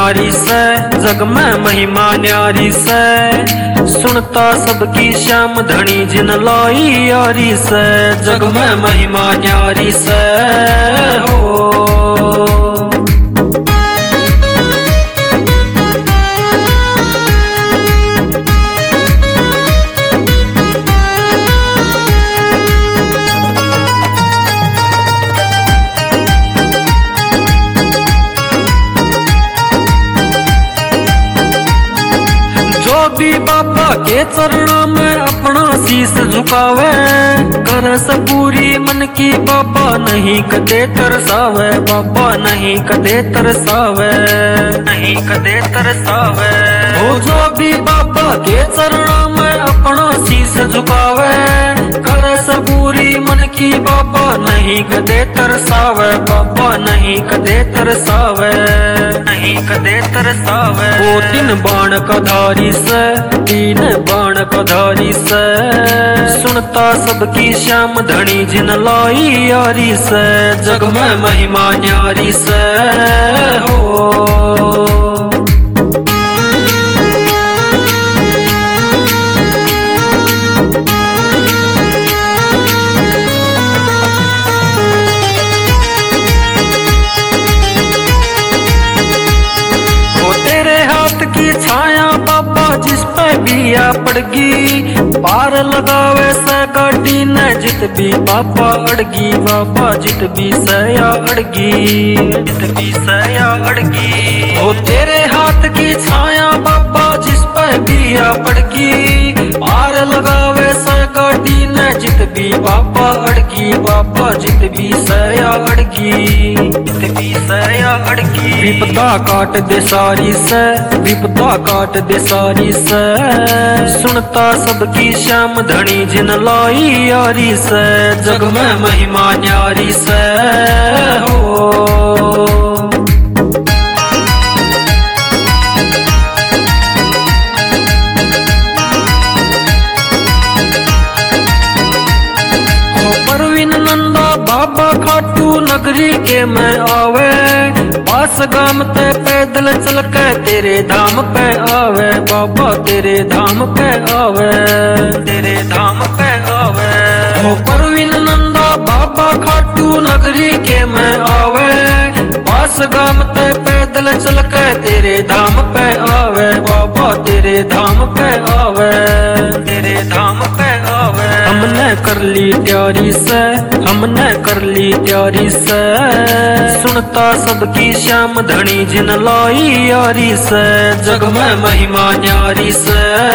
न्यारी से, जग में महिमा न्यारी से। सुनता सबकी श्याम धनी जिन लाई यारी से, जग में महिमा न्यारी से हो। भी बाबा के चरणों में अपना शीश झुकावे, कर पूरी मन की बाबा नहीं कदे तरसावे, बाबा नहीं कदे तरसावे, नहीं कदे तरसावे। हो जो भी बाबा के चरणों में अपना शीश झुकावे, कर पूरी मन की बाबा नहीं कदे तरसावे, बाबा नहीं कदे तरसावे, नहीं कदे तरसावे। वो तीन बाण का धारी से, तीन बाण का धारी से। सुनता सबकी श्याम धनी जिन लाई यारी से, जग में महिमा न्यारी से हो। की छाया बाबा जिस पे भी आ पड़गी, पार लगावे से गाड़ी न जित भी बाबा अड़गी, बाबा जित भी सया अड़गी, जित भी सया अड़गी। हो तेरे हाथ की छाया बाबा जिस पे भी आ पड़गी, पार लगावे से गाड़ी न जित भी बाबा अड़गी, बाबा जित भी सया अड़गी, जित भी सया अड़गी। विपदा काट दे सारी से, विपदा काट दे सारी से। सुनता सबकी श्याम धनी जिन लाई यारी से, जग में महिमा न्यारी से हो। बाबा खाटू नगरी के में आवे, पास गाम ते पैदल चल के तेरे धाम पे आवे, बाबा तेरे धाम पे आवे, तेरे धाम पे आवे। हो परवीन नंदा बाबा खाटू नगरी के में आवे, पास गाम ते पैदल चल के तेरे धाम पे आवे, बाबा तेरे धाम पे आवे, तेरे धाम पे आवे। हमने कर ली तैयारी से, हमने कर ली तैयारी से। सुनता सबकी श्याम धनी जिन लाई यारी से, जग में महिमा न्यारी से।